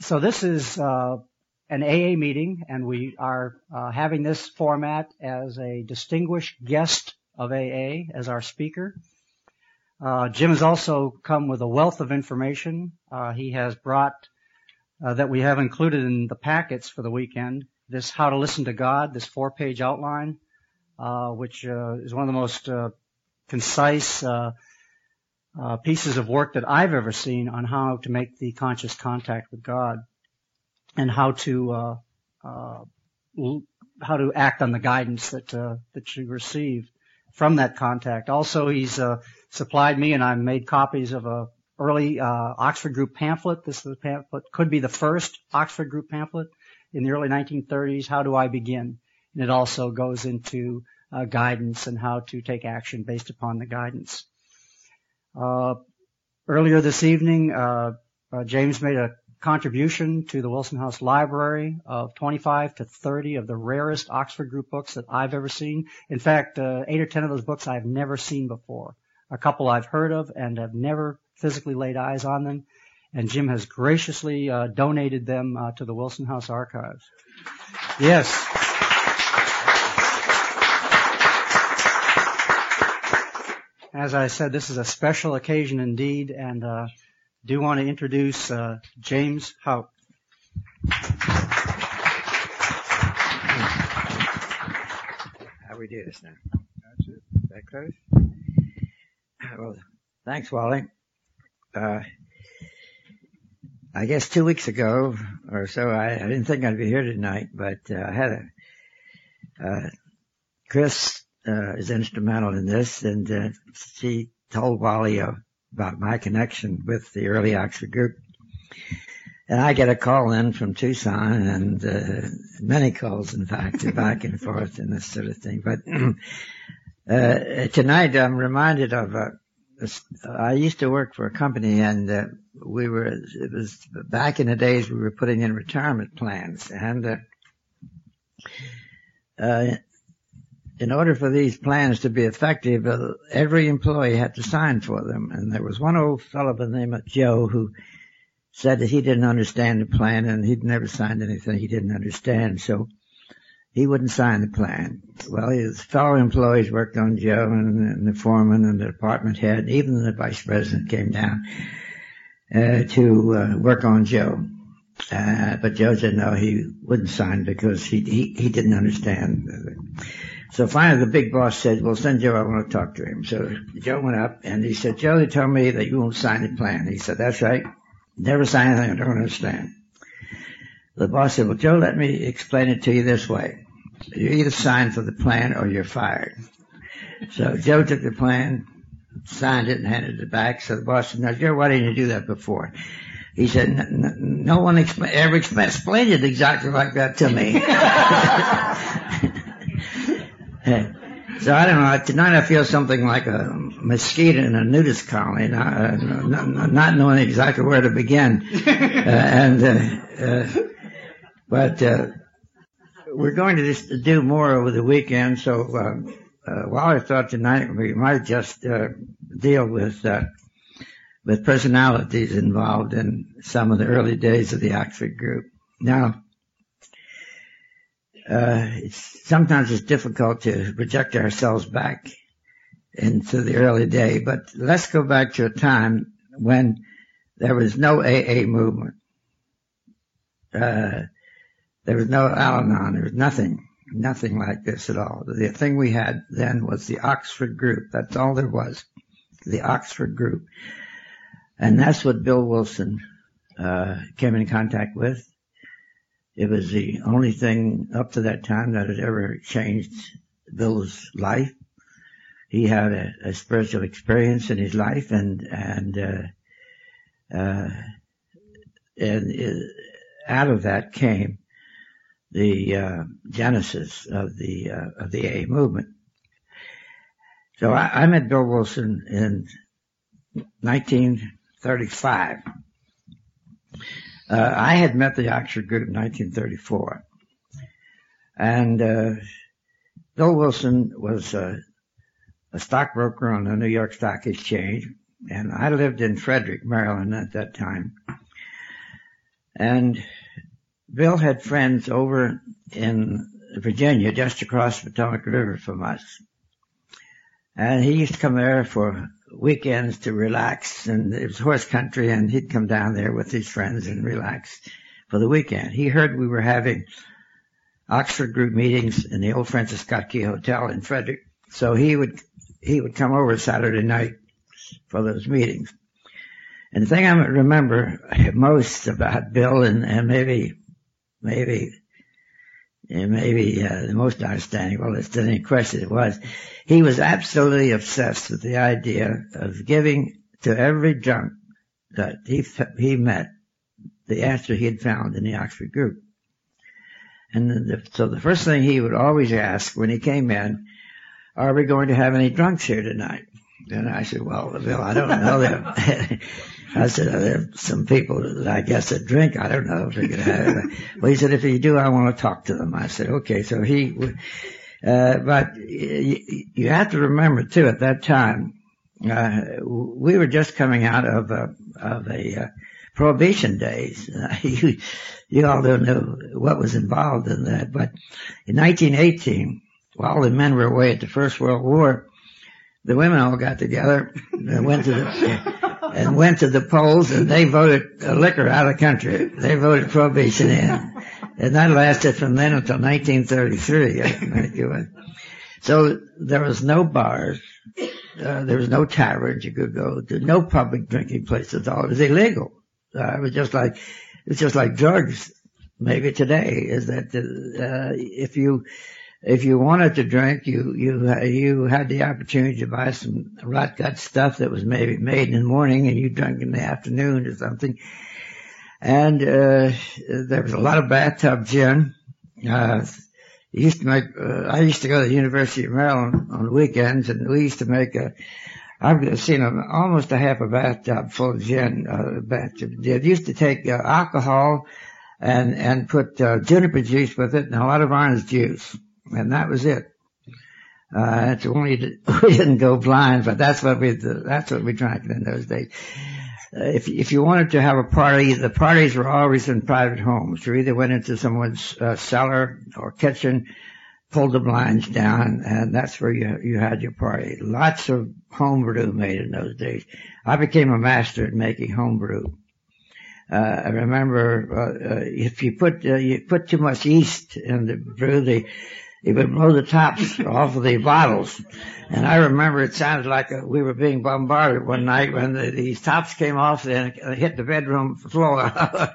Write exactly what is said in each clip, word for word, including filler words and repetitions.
So this is uh, an A A meeting, and we are uh, having this format as a distinguished guest of A A as our speaker. Uh, Jim has also come with a wealth of information. Uh, he has brought uh, that we have included in the packets for the weekend, this How to Listen to God, this four-page outline, uh, which uh, is one of the most uh, concise uh, uh, pieces of work that I've ever seen on how to make the conscious contact with God and how to uh, uh, how to act on the guidance that uh, that you receive from that contact. Also, he's uh, supplied me, and I made copies of a early uh, Oxford Group pamphlet. This is a pamphlet, could be the first Oxford Group pamphlet in the early nineteen thirties. How do I begin? And it also goes into uh, guidance and how to take action based upon the guidance. Uh, earlier this evening, uh, uh, James made a contribution to the Wilson House Library of twenty-five to thirty of the rarest Oxford Group books that I've ever seen. In fact, uh, eight or ten of those books I've never seen before. A couple I've heard of and have never physically laid eyes on them. And Jim has graciously uh, donated them uh, to the Wilson House Archives. Yes. As I said, this is a special occasion indeed, and uh, do want to introduce uh, James Houck. How we do this now? That's it. Is that close? Well, thanks, Wally. Uh, I guess two weeks ago or so, I, I didn't think I'd be here tonight, but uh, I had a uh, Chris uh, is instrumental in this, and uh, she told Wally uh, about my connection with the early Oxford Group. And I get a call in from Tucson, and uh, many calls, in fact, back and forth and this sort of thing. But uh, tonight I'm reminded of, uh, this, I used to work for a company, and uh, we were, it was back in the days we were putting in retirement plans. And uh, uh, in order for these plans to be effective, uh, every employee had to sign for them. And there was one old fellow by the name of Joe who said that he didn't understand the plan, and he'd never signed anything he didn't understand, so he wouldn't sign the plan. Well, his fellow employees worked on Joe, and, and the foreman and the department head, even the vice president came down uh, to uh, work on Joe. Uh, but Joe said no, he wouldn't sign because he, he, he didn't understand. So finally the big boss said, well, send Joe, I want to talk to him. So Joe went up, and he said, Joe, they told me that you won't sign the plan. He said, that's right. Never sign anything I don't understand. The boss said, well, Joe, let me explain it to you this way. You either sign for the plan or you're fired. So Joe took the plan, signed it, and handed it back. So the boss said, now, Joe, why didn't you do that before? He said, no one exp- ever exp- explained it exactly like that to me. So I don't know. Tonight I feel something like a mosquito in a nudist colony, not, not, not knowing exactly where to begin. uh, and uh, uh, but uh, we're going to just do more over the weekend. So uh, uh, while I thought tonight we might just uh, deal with uh, with personalities involved in some of the early days of the Oxford Group. Now. Uh, it's, sometimes it's difficult to project ourselves back into the early day, but let's go back to a time when there was no A A movement. Uh, there was no Al-Anon. There was nothing, nothing like this at all. The thing we had then was the Oxford Group. That's all there was, the Oxford Group. And that's what Bill Wilson uh, came in contact with. It was the only thing up to that time that had ever changed Bill's life. He had a, a spiritual experience in his life, and and uh, uh, and it, out of that came the uh, genesis of the uh, of the A A movement. So I, I met Bill Wilson in nineteen thirty-five. Uh, I had met the Oxford Group in nineteen thirty-four. And uh, Bill Wilson was uh, a stockbroker on the New York Stock Exchange, and I lived in Frederick, Maryland at that time. And Bill had friends over in Virginia, just across the Potomac River from us. And he used to come there for weekends to relax, and it was horse country, and he'd come down there with his friends and relax for the weekend. He heard we were having Oxford group meetings in the old Francis Scott Key Hotel in Frederick, so he would he would come over Saturday night for those meetings. And the thing I remember most about Bill, and, and maybe maybe and maybe uh, the most outstanding, well, it's any question it was, he was absolutely obsessed with the idea of giving to every drunk that he he met the answer he had found in the Oxford group. And the, so the first thing he would always ask when he came in, are we going to have any drunks here tonight? And I said, well, Bill, I don't know. That. I said, oh, there are some people that I guess that drink. I don't know if they're going to have it. Well, he said, if you do, I want to talk to them. I said, okay. So he would, uh, but you, you have to remember too, at that time, uh, we were just coming out of a, of a, uh, Prohibition days. Uh, you, you all don't know what was involved in that, but in nineteen eighteen, while the men were away at the First World War, the women all got together and went to the, and went to the polls, and they voted uh, liquor out of the country. They voted Prohibition in. And that lasted from then until nineteen thirty-three. I think it was. So there was no bars. Uh, there was no taverns you could go to. No public drinking places at all. It was illegal. Uh, it was just like, it's just like drugs maybe today, is that, uh, if you, if you wanted to drink, you, you, you had the opportunity to buy some rot gut stuff that was maybe made in the morning and you drank in the afternoon or something. And, uh, there was a lot of bathtub gin. Uh, used to make, uh, I used to go to the University of Maryland on the weekends, and we used to make a, I've seen a, almost a half a bathtub full of gin. Uh, bathtub. They used to take uh, alcohol and and put uh, juniper juice with it and a lot of orange juice, and that was it. Uh, it's only we didn't go blind, but that's what we that's what we drank in those days. Uh, if if you wanted to have a party, the parties were always in private homes. You either went into someone's uh, cellar or kitchen, pulled the blinds down, and that's where you you had your party. Lots of home brew made in those days. I became a master at making home brew. Uh, I remember uh, uh, if you put uh, you put too much yeast in the brew, they it would blow the tops off of the bottles. And I remember it sounded like a, we were being bombarded one night when the, these tops came off and hit the bedroom floor.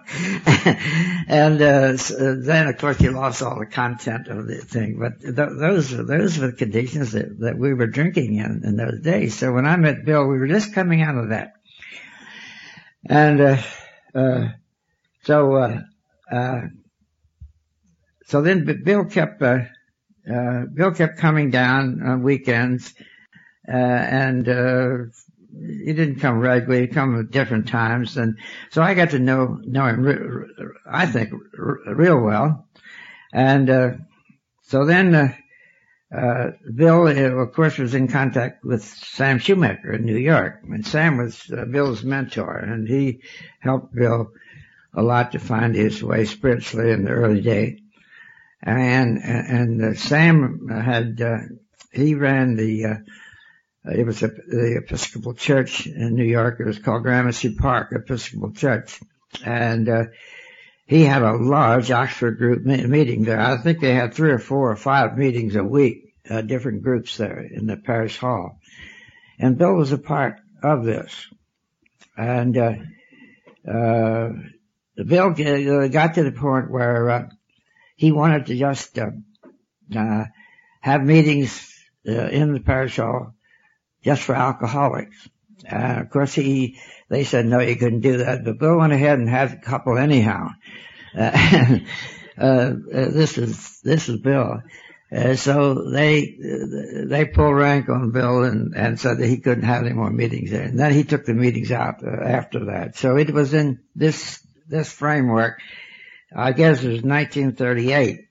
and uh, so then, of course, you lost all the content of the thing. But th- those those were the conditions that, that we were drinking in in those days. So when I met Bill, we were just coming out of that. And uh, uh, so uh, uh, so then Bill kept... Uh, Uh, Bill kept coming down on weekends, uh, and, uh, he didn't come regularly, he'd come at different times, and so I got to know, know him, re- I think, r- real well. And, uh, so then, uh, uh, Bill, uh, of course, was in contact with Sam Shoemaker in New York, and Sam was uh, Bill's mentor, and he helped Bill a lot to find his way spiritually in the early days. And, and, uh, Sam had, uh, he ran the, uh, it was a, the Episcopal Church in New York. It was called Gramercy Park Episcopal Church. And, uh, he had a large Oxford group me- meeting there. I think they had three or four or five meetings a week, uh, different groups there in the parish hall. And Bill was a part of this. And, uh, uh, Bill got to the point where, uh, he wanted to just uh, uh, have meetings uh, in the parish hall just for alcoholics. Uh, of course, he they said no, you couldn't do that. But Bill went ahead and had a couple anyhow. Uh, uh, this is this is Bill. Uh, so they they pulled rank on Bill and, and said that he couldn't have any more meetings there. And then he took the meetings out uh, after that. So it was in this this framework. I guess it was nineteen thirty-eight.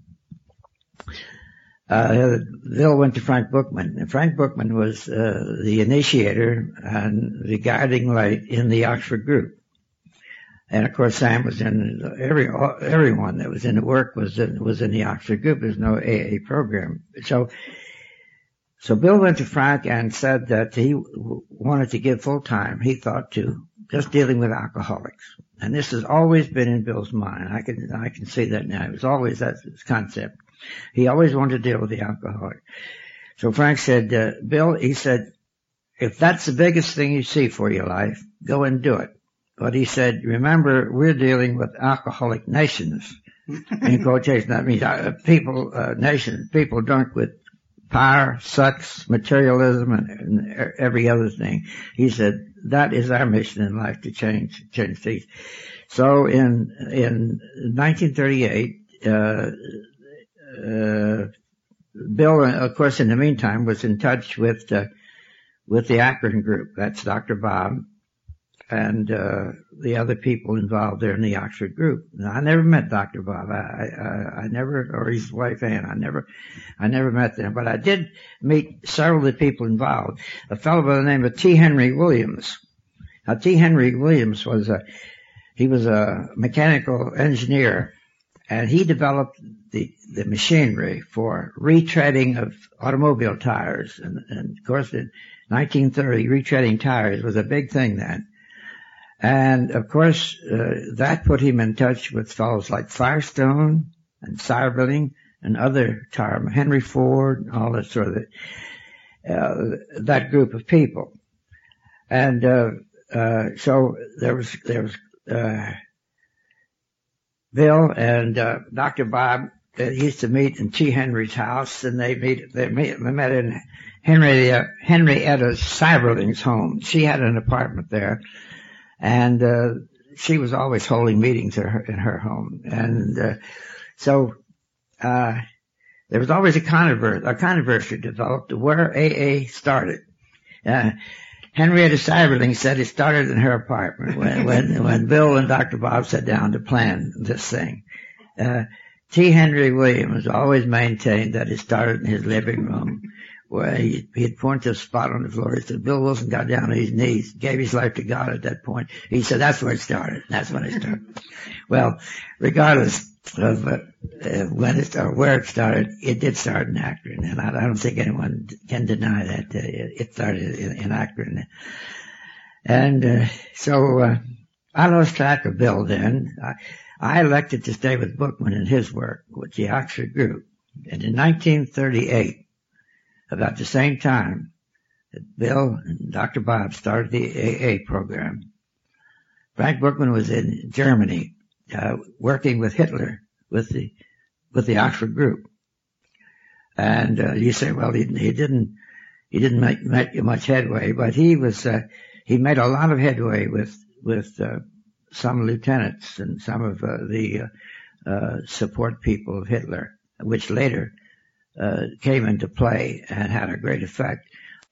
Uh, Bill went to Frank Bookman, and Frank Bookman was uh, the initiator and the guiding light in the Oxford group. And of course, Sam was in every everyone that was in the work was in, was in the Oxford group. There's no A A program. So, so Bill went to Frank and said that he w- wanted to give full time. He thought to just dealing with alcoholics, and this has always been in Bill's mind. I can I can see that now. It was always that concept. He always wanted to deal with the alcoholic. So Frank said, uh, Bill, he said, if that's the biggest thing you see for your life, go and do it. But he said, remember, we're dealing with alcoholic nations. In quotation, that means uh, people, uh, nations, people drunk with power, sex, materialism, and, and every other thing. He said, that is our mission in life, to change, change things. So in, in nineteen thirty-eight, uh, uh, Bill, of course, in the meantime, was in touch with, uh, with the Akron group. That's Doctor Bob and uh the other people involved there in the Oxford group. Now, I never met Doctor Bob. I, I I never, or his wife Ann. I never, I never met them. But I did meet several of the people involved. A fellow by the name of T. Henry Williams. Now, T. Henry Williams was a, he was a mechanical engineer, and he developed the the machinery for retreading of automobile tires. And, and of course, in nineteen thirty, retreading tires was a big thing then. And, of course, uh, that put him in touch with fellows like Firestone and Cyberling and other tire, Henry Ford, all that sort of, uh, that group of people. And, uh, uh, so there was, there was, uh, Bill and, uh, Doctor Bob, they used to meet in T. Henry's house, and they meet, they, meet, they met in Henry, uh, Henrietta Cyberling's home. She had an apartment there. And, uh, she was always holding meetings in her, in her home. And, uh, so, uh, there was always a controversy, a controversy developed where A A started. Uh, Henrietta Cyberling said it started in her apartment when, when, when Bill and Doctor Bob sat down to plan this thing. Uh, T. Henry Williams always maintained that it started in his living room, where he, he'd point to a spot on the floor. He said, Bill Wilson got down on his knees, gave his life to God at that point. He said, that's where it started. That's when it started. Well, regardless of uh, uh, when it started, where it started, it did start in Akron. And I, I don't think anyone can deny that. Uh, it started in, in Akron. And uh, so uh, I lost track of Bill then. I, I elected to stay with Bookman in his work with the Oxford group. And in nineteen thirty-eight, about the same time that Bill and Doctor Bob started the A A program, Frank Bookman was in Germany, uh, working with Hitler, with the, with the Oxford group. And, uh, you say, well, he, he didn't, he didn't make, make much headway, but he was, uh, he made a lot of headway with, with, uh, some lieutenants and some of, uh, the, uh, uh, support people of Hitler, which later, Uh, came into play and had a great effect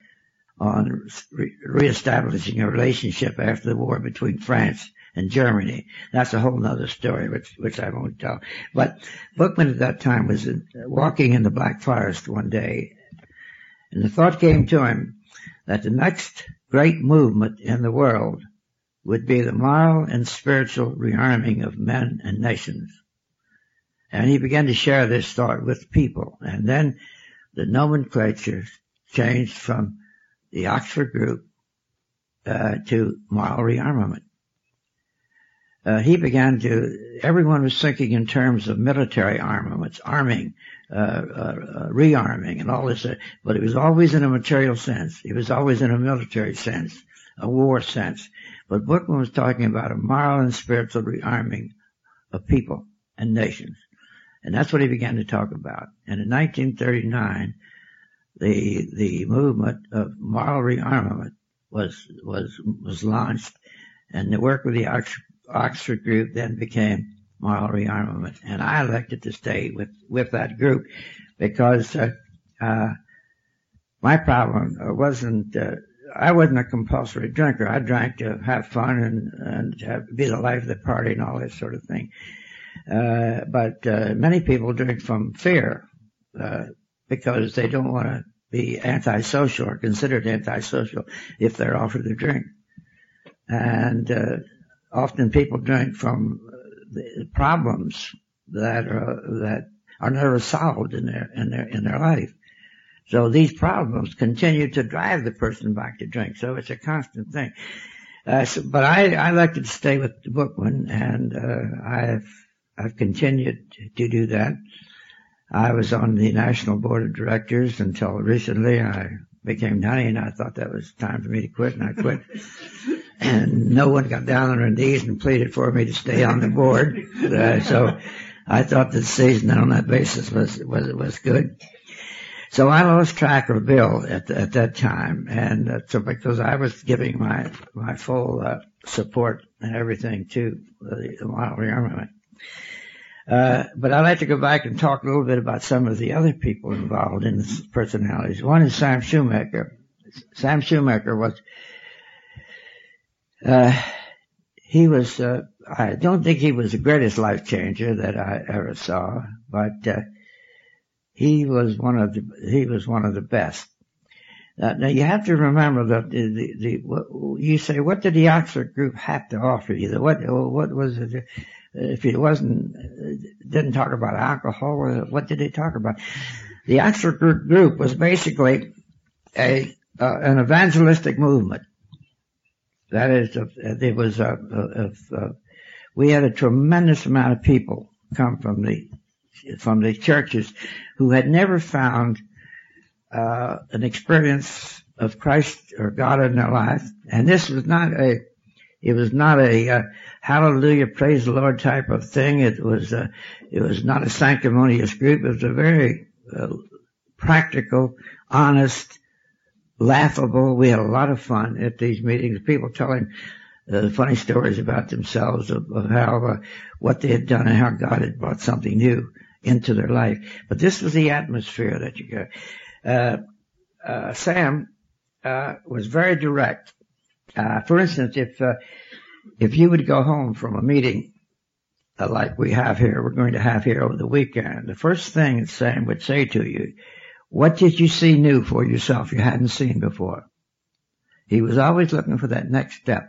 on re- reestablishing a relationship after the war between France and Germany. That's a whole other story, which, which I won't tell. But Bookman at that time was in, walking in the Black Forest one day, and the thought came to him that the next great movement in the world would be the moral and spiritual rearming of men and nations. And he began to share this thought with people. And then the nomenclature changed from the Oxford group uh, to moral rearmament. Uh, he began to, everyone was thinking in terms of military armaments, arming, uh, uh, uh rearming and all this, uh, but it was always in a material sense. It was always in a military sense, a war sense. But Bookman was talking about a moral and spiritual rearming of people and nations. And that's what he began to talk about. And in nineteen thirty-nine, the the movement of moral rearmament was was was launched, and the work with the Oxford, Oxford group then became moral rearmament. And I elected to stay with with that group because uh, uh, my problem wasn't. Uh, I wasn't a compulsory drinker. I drank to have fun and and have, be the life of the party and all that sort of thing. Uh, but, uh, many people drink from fear, uh, because they don't want to be antisocial or considered antisocial if they're offered a drink. And, uh, often people drink from the problems that are, that are never solved in their, in their, in their life. So these problems continue to drive the person back to drink. So it's a constant thing. Uh, so, but I, I elected to stay with the Bookman, and uh, I've I've continued to do that. I was on the National Board of Directors until recently. I became ninety, and I thought that was time for me to quit, and I quit. And no one got down on their knees and pleaded for me to stay on the board. Uh, so I thought the decision on that basis was was was good. So I lost track of Bill at, at that time, and uh, so because I was giving my my full uh, support and everything to the, the model rearmament. Uh, but I'd like to go back and talk a little bit about some of the other people involved in the personalities. One is Sam Shoemaker. Sam Shoemaker was, uh, he was, uh, I don't think he was the greatest life changer that I ever saw, but, uh, he was one of the, he was one of the best. Uh, now you have to remember that the, the, the what, you say, what did the Oxford group have to offer you? What, what was it? If it wasn't, didn't talk about alcohol, what did they talk about? The Oxford group was basically a, uh, an evangelistic movement. That is, uh, there was a, a, a, we had a tremendous amount of people come from the, from the churches who had never found, uh, an experience of Christ or God in their life. And this was not a, it was not a, uh, hallelujah, praise the Lord type of thing. It was, uh, it was not a sanctimonious group. It was a very, uh, practical, honest, laughable. We had a lot of fun at these meetings. People telling uh, funny stories about themselves of, of how, uh, what they had done and how God had brought something new into their life. But this was the atmosphere that you got. Uh, uh, Sam, uh, was very direct. Uh, for instance, if, uh, if you would go home from a meeting uh, like we have here, we're going to have here over the weekend, the first thing that Sam would say to you, what did you see new for yourself you hadn't seen before? He was always looking for that next step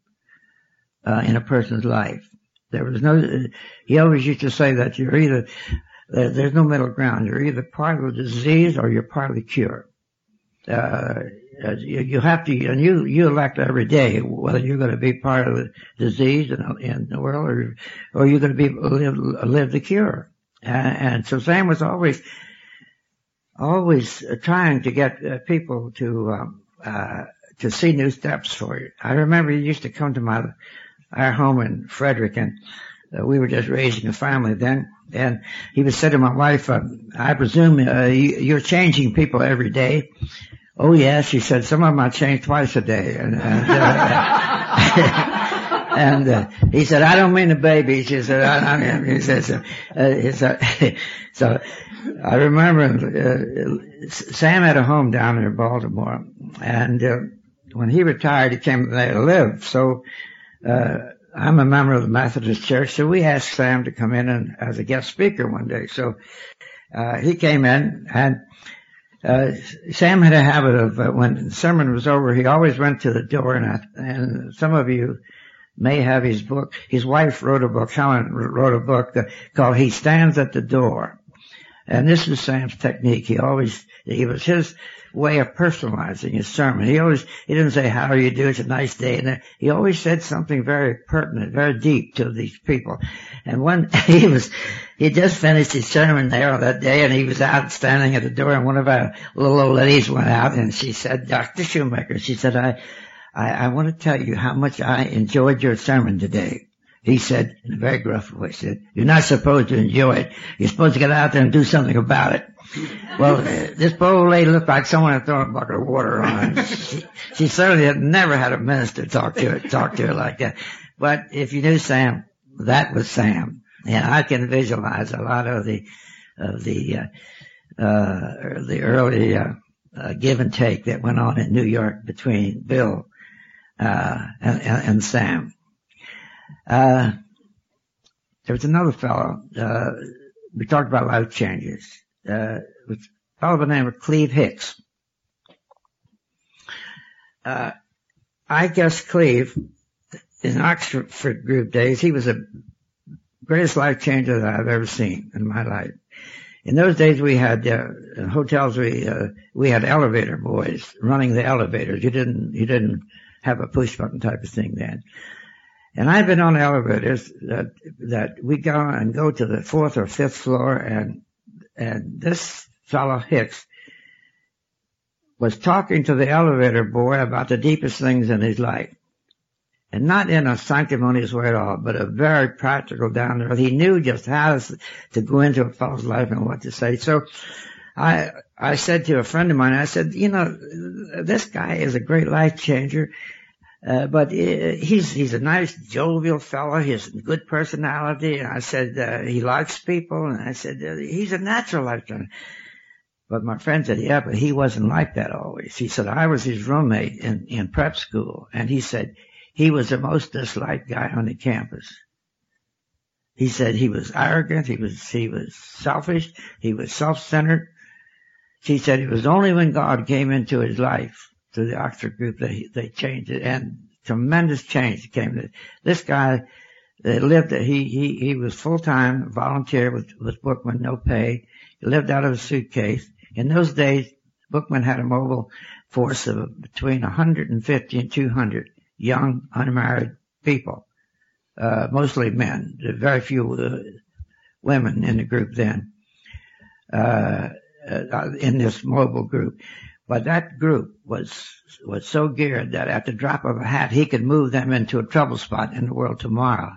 uh, in a person's life. There was no, he always used to say that you're either, uh, there's no middle ground. You're either part of the disease or you're part of the cure. Uh, you, you have to, and you, you elect every day whether you're going to be part of the disease in, in the world or, or you're going to be, live, live the cure. And, and so Sam was always, always trying to get uh, people to, um, uh, to see new steps for you. I remember he used to come to my, our home in Frederick, and uh, we were just raising a family then, and he would say to my wife, uh, I presume uh, you, you're changing people every day. Oh yes, she said, some of them I change twice a day. And, and, uh, and uh, he said, I don't mean the babies. He said, I, I mean, he says, uh, uh, so, so I remember uh, Sam had a home down in Baltimore, and uh, when he retired, he came there to live. So uh, I'm a member of the Methodist Church, so we asked Sam to come in and as a guest speaker one day. So uh, he came in, and Uh, Sam had a habit of, uh, when the sermon was over, he always went to the door, and, I, and some of you may have his book. His wife wrote a book, Helen wrote a book uh, called He Stands at the Door. And this was Sam's technique. He always, it was his way of personalizing his sermon. He always, he didn't say, how are you doing? It's a nice day. And he always said something very pertinent, very deep to these people. And when he was, he just finished his sermon there on that day, and he was out standing at the door, and one of our little old ladies went out, and she said, Doctor Shoemaker, she said, I, I, I want to tell you how much I enjoyed your sermon today. He said, in a very gruff voice, said, you're not supposed to enjoy it. You're supposed to get out there and do something about it. Well, uh, this poor old lady looked like someone had thrown a bucket of water on her. She, she certainly had never had a minister talk to her, talk to her like that. But if you knew Sam, that was Sam. And I can visualize a lot of the, of the, uh, uh, the early, uh, uh, give and take that went on in New York between Bill, uh, and, and, and Sam. Uh, there was another fellow, uh, we talked about life changes, uh, a fellow by the name of Cleve Hicks. Uh, I guess Cleve, in Oxford group days, he was the greatest life changer that I've ever seen in my life. In those days, we had uh, in hotels. We uh, we had elevator boys running the elevators. You didn't you didn't have a push button type of thing then. And I've been on elevators that that we go and go to the fourth or fifth floor, and and this fellow Hicks was talking to the elevator boy about the deepest things in his life. And not in a sanctimonious way at all, but a very practical down there. He knew just how to go into a fellow's life and what to say. So I I said to a friend of mine, I said, you know, this guy is a great life changer, uh, but he's he's a nice, jovial fellow. He has a good personality. And I said, uh, he likes people. And I said, uh, he's a natural life changer. But my friend said, yeah, but he wasn't like that always. He said, I was his roommate in, in prep school. And he said, he was the most disliked guy on the campus. He said he was arrogant, he was he was selfish, he was self-centered. He said it was only when God came into his life, through the Oxford group, that he, they changed it, and tremendous change came. This guy that lived, he he he was full-time volunteer with with Bookman, no pay. He lived out of a suitcase. In those days, Bookman had a mobile force of between one hundred fifty and two hundred. Young, unmarried people, uh, mostly men. There were very few uh, women in the group then, uh, uh, in this mobile group. But that group was was so geared that at the drop of a hat, he could move them into a trouble spot in the world tomorrow.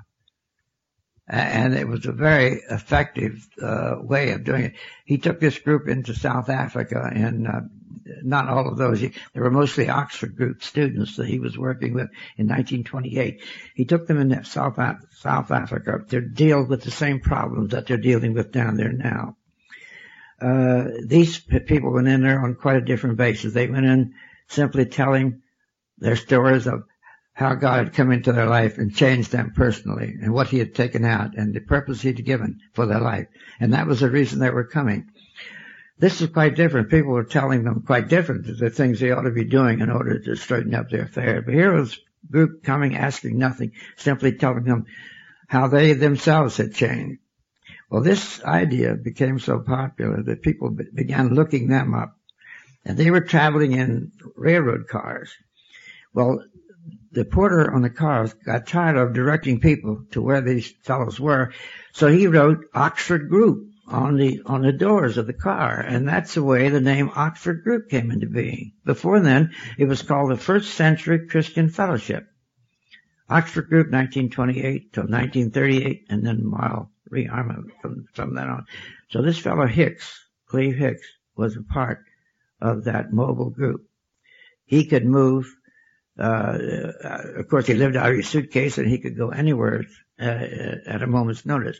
And it was a very effective uh, way of doing it. He took this group into South Africa, and uh, not all of those. He, they were mostly Oxford group students that he was working with in nineteen twenty-eight. He took them into South, South Africa to deal with the same problems that they're dealing with down there now. Uh, these people went in there on quite a different basis. They went in simply telling their stories of how God had come into their life and changed them personally, and what he had taken out, and the purpose he'd given for their life. And that was the reason they were coming. This is quite different. People were telling them quite different, the things they ought to be doing in order to straighten up their affairs. But here was a group coming, asking nothing, simply telling them how they themselves had changed. Well, this idea became so popular that people began looking them up. And they were traveling in railroad cars. Well, the porter on the cars got tired of directing people to where these fellows were, so he wrote Oxford Group on the on the doors of the car, and that's the way the name Oxford Group came into being. Before then, it was called the First Century Christian Fellowship. Oxford Group, nineteen twenty-eight till nineteen thirty-eight, and then Mild rearmament from, from then on. So this fellow Hicks, Cleve Hicks, was a part of that mobile group. He could move. Uh, of course, he lived out of his suitcase, and he could go anywhere uh, at a moment's notice.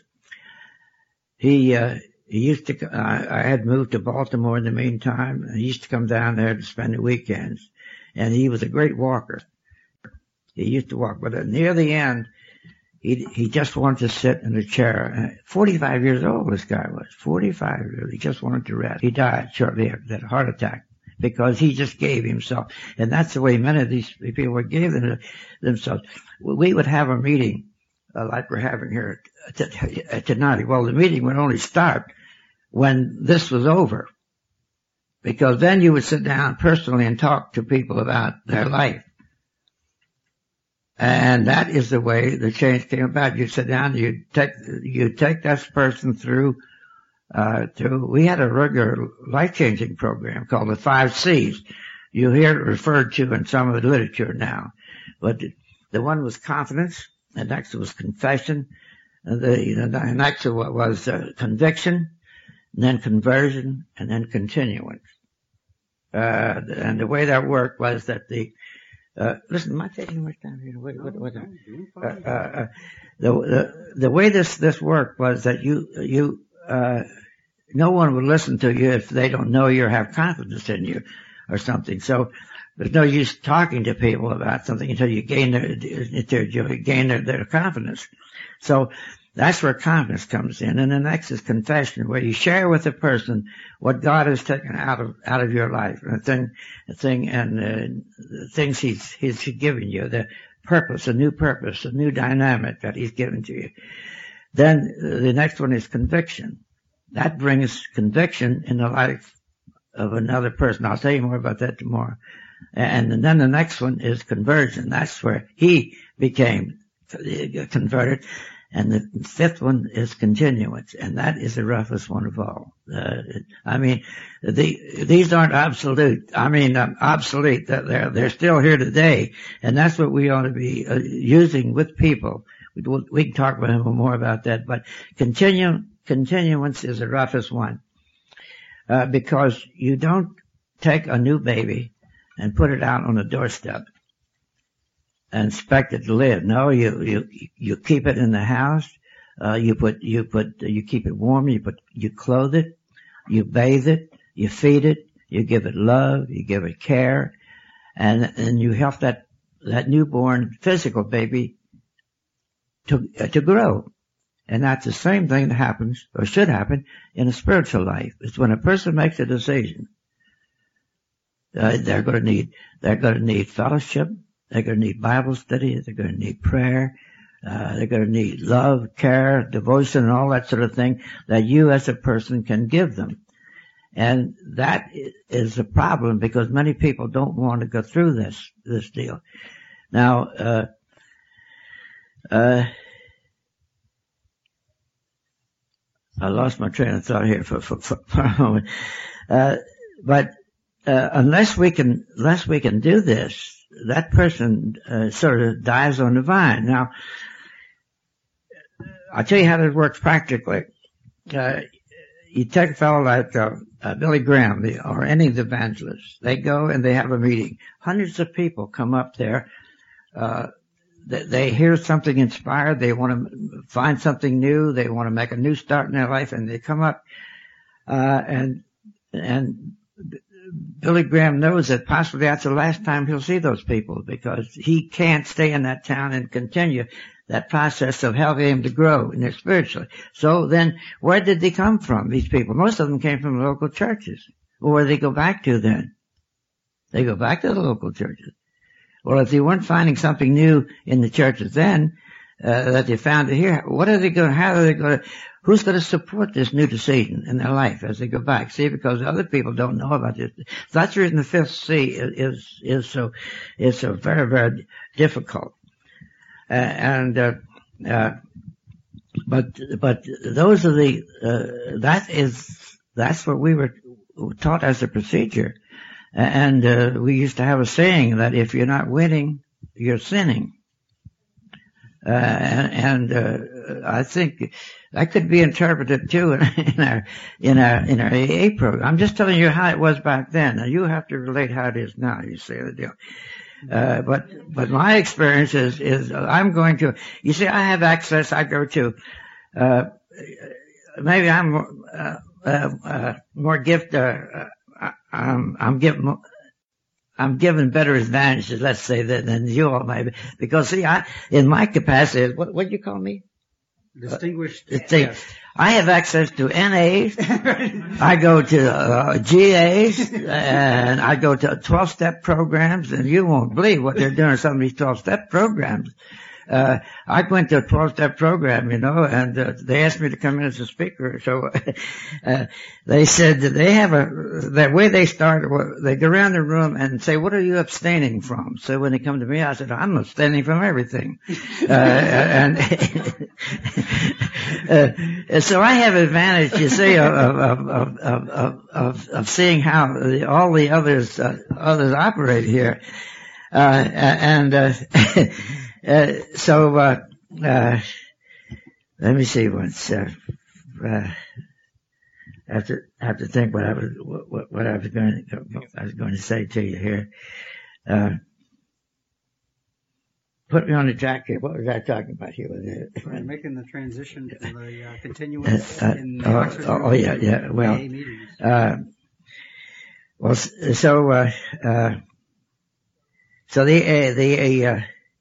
He uh, he used to. Uh, I had moved to Baltimore in the meantime. And he used to come down there to spend the weekends, and he was a great walker. He used to walk, but near the end, he he just wanted to sit in a chair. Forty-five years old, this guy was. Forty-five years. He just wanted to rest. He died shortly after that heart attack, because he just gave himself. And that's the way many of these people would give them, themselves. We would have a meeting uh, like we're having here t- tonight. Well, the meeting would only start when this was over, because then you would sit down personally and talk to people about their life. And that is the way the change came about. You sit down, you take, you take this person through Uh, to, we had a regular life-changing program called the Five C's. You hear it referred to in some of the literature now. But the one was confidence, the next was confession, the, the next was uh, conviction, and then conversion, and then continuance. Uh, and the way that worked was that the, uh, listen, am I taking much time here? What, what, what, uh, uh, uh, the, the, the way this, this worked was that you, you, Uh, no one would listen to you if they don't know you or have confidence in you or something. So there's no use talking to people about something until you gain their, until you gain their, their confidence. So that's where confidence comes in. And the next is confession, where you share with the person what God has taken out of, out of your life, the thing, the thing, and uh, the things he's, he's given you, the purpose, a new purpose, a new dynamic that he's given to you. Then the next one is conviction. That brings conviction in the life of another person. I'll tell you more about that tomorrow. And then the next one is conversion. That's where he became converted. And the fifth one is continuance, and that is the roughest one of all. Uh, I mean, the, these aren't absolute. I mean, um, obsolete. They're they're still here today, and that's what we ought to be uh, using with people. We, we can talk about more about that, but continue, continuance is the roughest one, uh, because you don't take a new baby and put it out on the doorstep and expect it to live. No, you, you, you keep it in the house. Uh, you put, you put, you keep it warm. You put, you clothe it. You bathe it. You feed it. You give it love. You give it care. And, and you help that, that newborn physical baby to, uh, to grow. And that's the same thing that happens, or should happen, in a spiritual life. It's when a person makes a decision, uh, they're going to need, they're going to need fellowship. They're going to need Bible study. They're going to need prayer. Uh, they're going to need love, care, devotion, and all that sort of thing that you as a person can give them. And that is a problem because many people don't want to go through this, this deal. Now, uh, uh, I lost my train of thought here for, for, for, for a moment. Uh, but, uh, unless we can, unless we can do this, that person uh, sort of dies on the vine. Now, I'll tell you how this works practically. Uh, you take a fellow like uh, uh, Billy Graham the, or any of the evangelists. They go and they have a meeting. Hundreds of people come up there. Uh, they, they hear something inspired. They want to find something new. They want to make a new start in their life, and they come up uh, and and. Billy Graham knows that possibly that's the last time he'll see those people because he can't stay in that town and continue that process of helping him to grow in their spiritually. So then, where did they come from, these people? Most of them came from local churches. Well, where do they go back to then? They go back to the local churches. Well, if they weren't finding something new in the churches then, uh, that they found it here, what are they going, how are they going to, who's going to support this new decision in their life as they go back? See, because other people don't know about this. That's the reason the fifth C is, is so, is so very, very difficult. Uh, and, uh, uh, but, but those are the, uh, that is, that's what we were taught as a procedure. And, uh, we used to have a saying that if you're not winning, you're sinning. Uh, and, and uh, I think that could be interpreted too in, in our in our in our A A program. I'm just telling you how it was back then. Now you have to relate how it is now. You see the deal. Uh, but but my experience is is I'm going to. You see, I have access. I go to. Uh, maybe I'm uh, uh, uh, more gift. Uh, uh, I'm I'm given. I'm given better advantages, let's say, than, than you all maybe. Because, see, I, in my capacity, what, what do you call me? Distinguished. Uh, yes. I have access to N As. I go to uh, G As, and I go to twelve-step programs, and you won't believe what they're doing in some of these twelve-step programs. Uh, I went to a twelve-step program, you know, and uh, they asked me to come in as a speaker. So uh, they said that they have a, the way they start, they go around the room and say, what are you abstaining from? So when they come to me, I said, I'm abstaining from everything. uh, and uh, so I have advantage, you see, of, of, of, of, of, of seeing how the, all the others, uh, others operate here. Uh, and, uh, Uh, so, uh, uh, let me see once, uh, uh, I have to, have to think what I was, what, what I was going to, what I was going to say to you here. Uh, put me on the track here. What was I talking about here? We're making the transition to the uh, continuance uh, uh, in oh, the oh, oh, yeah, yeah, well, A A meetings. Uh, well, so, uh, uh, so the, uh, the, uh,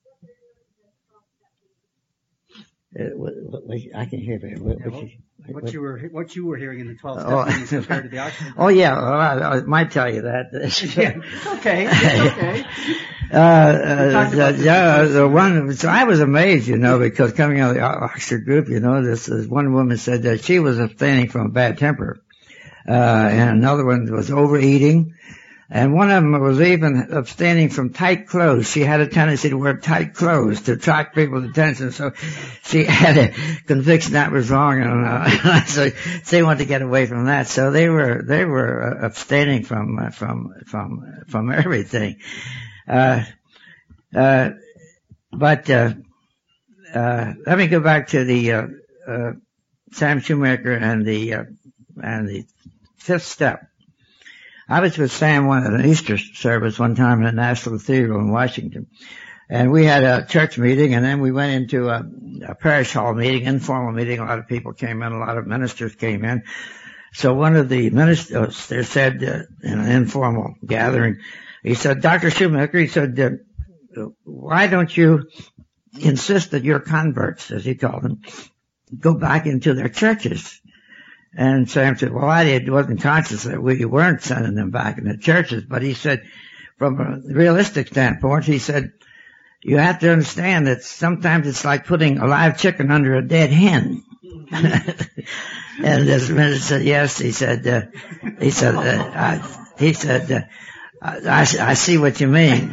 Uh, what, what, what, I can hear it. What, yeah, what, what, you, what, what you were what you were hearing in the twelve step oh, meetings compared to the Oxford. Oh yeah, well, I, I might tell you that. Yeah, it's okay. It's okay. Uh, uh, the, yeah, the one, so I was amazed, you know, because coming out of the Oxford group, you know, this, this one woman said that she was abstaining from a bad temper. Uh, and another one was overeating. And one of them was even abstaining from tight clothes. She had a tendency to wear tight clothes to attract people's attention. So she had a conviction that was wrong. And, uh, so they wanted to get away from that. So they were, they were uh, abstaining from, uh, from, from, from everything. Uh, uh, but, uh, uh, let me go back to the, uh, uh, Sam Shoemaker and the, uh, and the fifth step. I was with Sam one at an Easter service one time in the National Cathedral in Washington. And we had a church meeting, and then we went into a, a parish hall meeting, informal meeting. A lot of people came in, a lot of ministers came in. So one of the ministers said, uh, in an informal gathering, he said, Doctor Shoemaker, he said, uh, why don't you insist that your converts, as he called them, go back into their churches? And Sam said, well, I wasn't conscious that we weren't sending them back in the churches, but he said, from a realistic standpoint, he said, you have to understand that sometimes it's like putting a live chicken under a dead hen. And this minister said, yes, he said, uh, he said, uh, I, he said, uh, I, I see what you mean.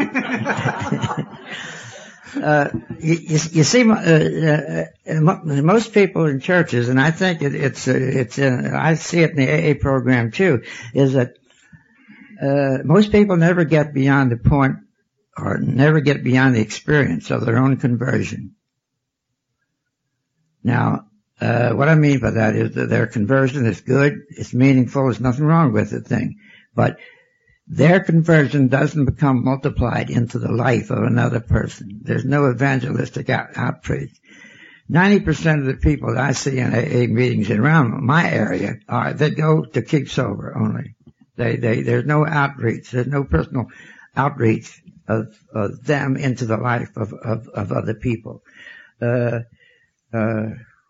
Uh, you, you see, uh, uh, most people in churches, and I think it, it's, uh, it's, uh, I see it in the A A program too, is that, uh, most people never get beyond the point, or never get beyond the experience of their own conversion. Now, uh, what I mean by that is that their conversion is good, it's meaningful, there's nothing wrong with the thing, but their conversion doesn't become multiplied into the life of another person. There's no evangelistic out- outreach. ninety percent of the people that I see in A A meetings around my area are, they go to keep sober only. They, they, there's no outreach. There's no personal outreach of, of them into the life of, of, of other people. Uh, uh,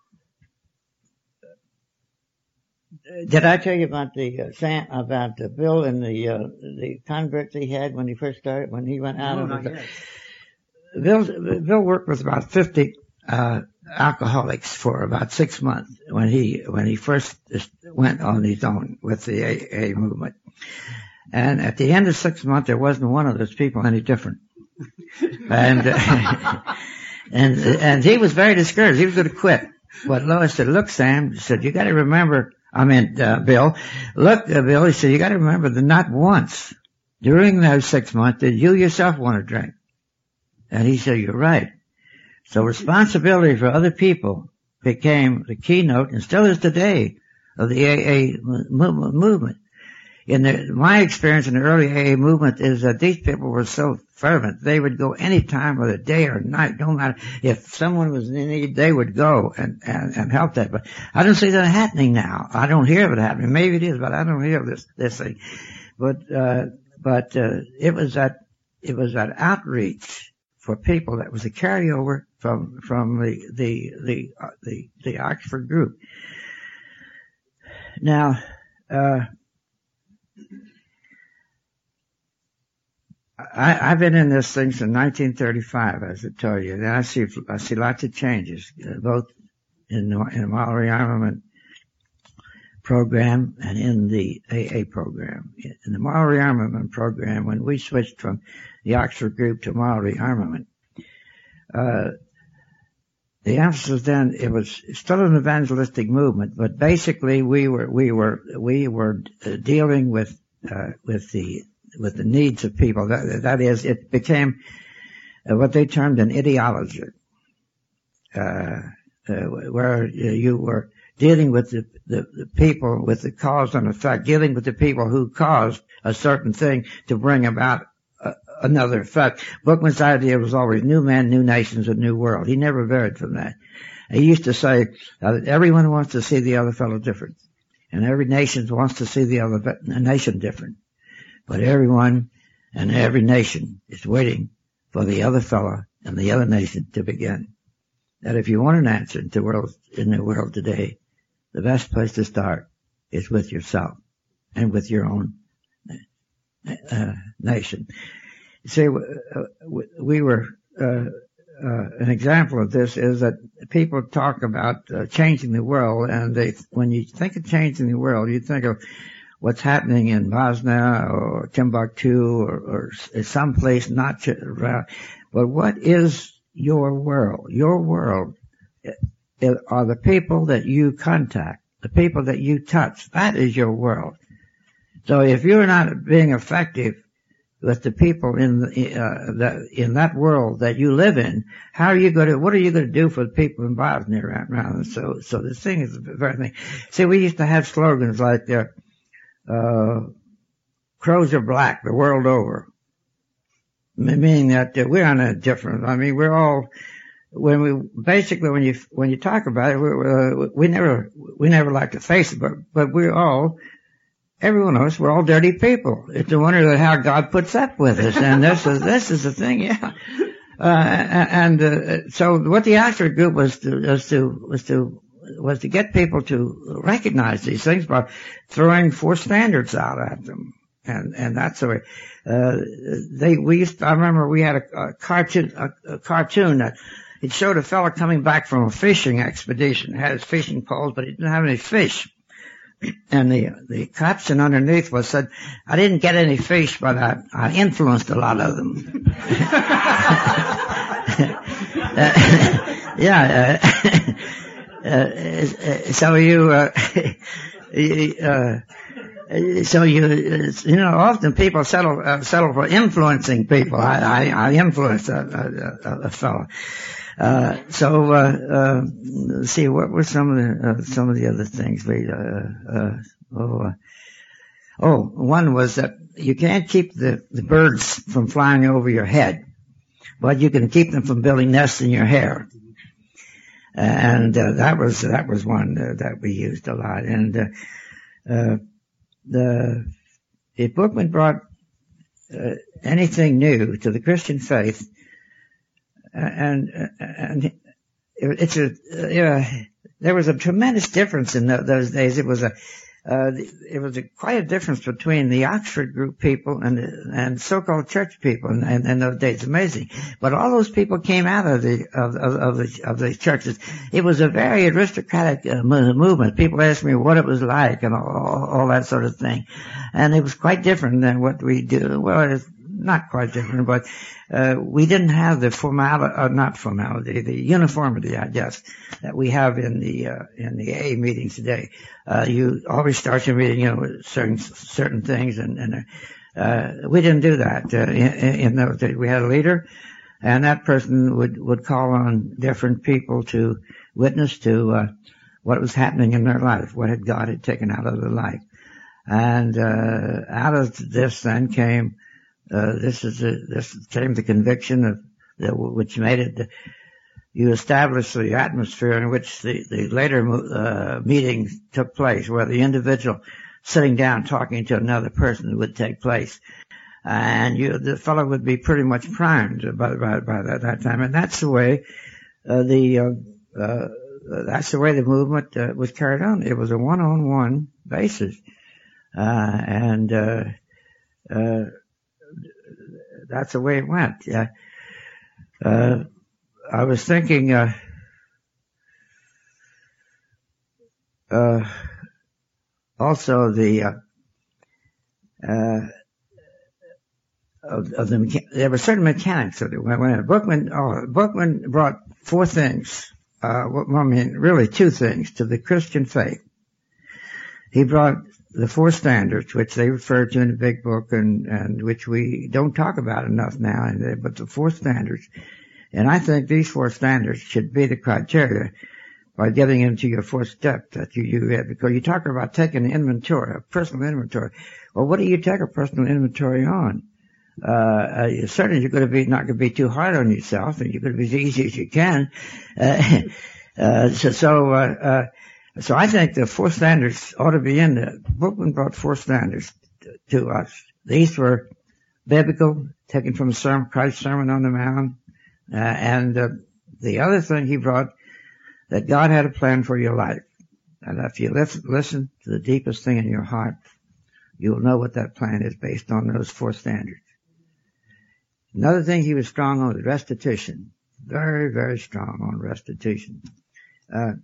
Did I tell you about the uh, Sam, about the Bill and the uh, the converts he had when he first started, when he went out? No, of not the, yet. Bill Bill worked with about fifty uh, alcoholics for about six months when he when he first went on his own with the A A movement. And at the end of six months, there wasn't one of those people any different. And uh, and and he was very discouraged. He was going to quit. But Lois said, "Look, Sam," she said, "you got to remember." I mean, uh, Bill, look, uh, Bill, he said, you got to remember that not once during those six months did you yourself want to drink. And he said, you're right. So responsibility for other people became the keynote, and still is today, of the A A movement. In the, my experience in the early A A movement is that these people were so fervent. They would go any time of the day or night, no matter if someone was in need, they would go and, and, and help that. But I don't see that happening now. I don't hear of it happening. Maybe it is, but I don't hear this, this thing. But, uh, but, uh, it was that, it was that outreach for people that was a carryover from, from the, the, the, uh, the, the Oxford group. Now, uh, I, I've been in this thing since nineteen thirty-five, as I told you. And I see, I see lots of changes, uh, both in the, in the moral rearmament program and in the A A program. In the moral rearmament program, when we switched from the Oxford group to moral rearmament, uh, the emphasis then, it was still an evangelistic movement, but basically we were, we were, we were dealing with, uh, with the, with the needs of people. That, that is, it became uh, what they termed an ideology, uh, uh, where you were dealing with the, the, the people, with the cause and effect, dealing with the people who caused a certain thing to bring about a, another effect. Bookman's idea was always new man, new nations, a new world. He never varied from that. He used to say uh, that everyone wants to see the other fellow different, and every nation wants to see the other nation different. But everyone and every nation is waiting for the other fellow and the other nation to begin. That if you want an answer in the world, in the world today, the best place to start is with yourself and with your own uh, nation. See, we were, uh, uh, an example of this is that people talk about uh, changing the world, and they, when you think of changing the world, you think of what's happening in Bosnia or Timbuktu or, or someplace not around. But what is your world? Your world are the people that you contact, the people that you touch. That is your world. So if you're not being effective with the people in the, uh, that, in that world that you live in, how are you going to, what are you going to do for the people in Bosnia around? around? So, so this thing is the very thing. See, we used to have slogans like, uh, uh, crows are black the world over. Meaning that uh, we're on a different, I mean, we're all, when we, basically when you, when you talk about it, we, uh, we never, we never like to face it, but, but we're all, every one of us, we're all dirty people. It's a wonder that how God puts up with us. And this is, this is the thing, yeah. Uh, and, uh, so what the Oxford group was to, was to, was to, was to get people to recognize these things by throwing four standards out at them. And, and that's the way, uh, they, we used to, I remember we had a, a cartoon, a, a cartoon that it showed a fellow coming back from a fishing expedition. He had his fishing poles, but he didn't have any fish. And the, the caption underneath was said, I didn't get any fish, but I, I influenced a lot of them. uh, yeah, uh, uh, so you, uh, uh, So you, you know, often people settle uh, settle for influencing people. I I, I influenced a, a, a fellow. Uh, so uh, uh, let's see, what were some of the uh, some of the other things we? Uh, uh, oh, uh, oh, one was that you can't keep the the birds from flying over your head, but you can keep them from building nests in your hair. And uh, that was that was one uh, that we used a lot. And uh, uh, The, if Bookman brought uh, anything new to the Christian faith, and and it's a, uh, there was a tremendous difference in the, those days. It was a, uh, it was a, quite a difference between the Oxford group people and and so-called church people in, in, in those days. Amazing, but all those people came out of the of of, of the of the churches. It was a very aristocratic uh, movement. People asked me what it was like and all, all that sort of thing, and it was quite different than what we do. Well, it's not quite different, but uh, we didn't have the formality, uh, not formality, the uniformity, I guess, that we have in the uh, in the A A meetings today. Uh, you always start your meeting, you know, with certain certain things, and, and uh, we didn't do that uh, in, in those days. We had a leader, and that person would would call on different people to witness to uh, what was happening in their life, what had God had taken out of their life, and uh, out of this then came. Uh, this is a, this came the conviction of that which made it. The, you establish the atmosphere in which the the later uh, meeting took place, where the individual sitting down talking to another person would take place, and you the fellow would be pretty much primed by by, by that, that time, and that's the way uh, the uh, uh, that's the way the movement uh, was carried on. It was a one-on-one basis, uh, and uh, uh, that's the way it went. Yeah. Uh, I was thinking, uh, uh, also the, uh, uh, of, of the, there were certain mechanics that went in. Bookman, oh, Bookman brought four things, uh, well, I mean, really two things to the Christian faith. He brought the four standards, which they refer to in the big book and, and which we don't talk about enough now, but the four standards. And I think these four standards should be the criteria by getting into your fourth step that you, you have, because you talk about taking an inventory, a personal inventory. Well, what do you take a personal inventory on? Uh, uh certainly you're going to be, not going to be too hard on yourself, and you're going to be as easy as you can. Uh, uh, so, so, uh, uh, So I think the four standards ought to be in there. Bookman brought four standards to us. These were biblical, taken from the sermon, Christ's Sermon on the Mount. Uh, and uh, the other thing he brought, that God had a plan for your life. And if you listen, listen to the deepest thing in your heart, you'll know what that plan is based on those four standards. Another thing he was strong on was restitution. Very, very strong on restitution. Uh,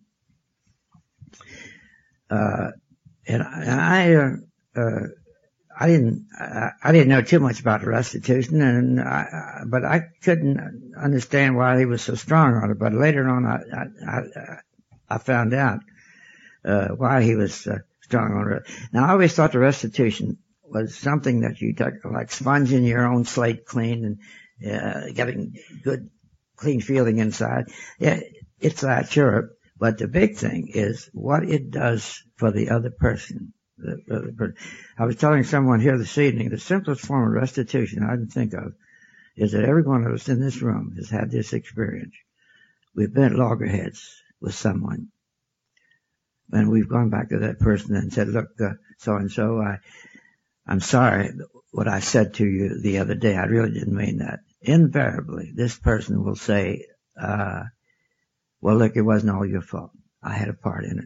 uh, and, and I, uh, uh, I didn't, I, I didn't know too much about restitution, and I, but I couldn't understand why he was so strong on it. But later on, I, I, I, I found out, uh, why he was uh, strong on it. Now, I always thought the restitution was something that you took, like sponging your own slate clean and, uh, getting good, clean feeling inside. Yeah, it's that, sure. But the big thing is what it does for the other person. The, the, the, I was telling someone here this evening, the simplest form of restitution I can think of is that every one of us in this room has had this experience. We've been at loggerheads with someone. And we've gone back to that person and said, look, uh, so-and-so, I, I'm sorry what I said to you the other day. I really didn't mean that. Invariably, this person will say, uh, well, look, it wasn't all your fault. I had a part in it.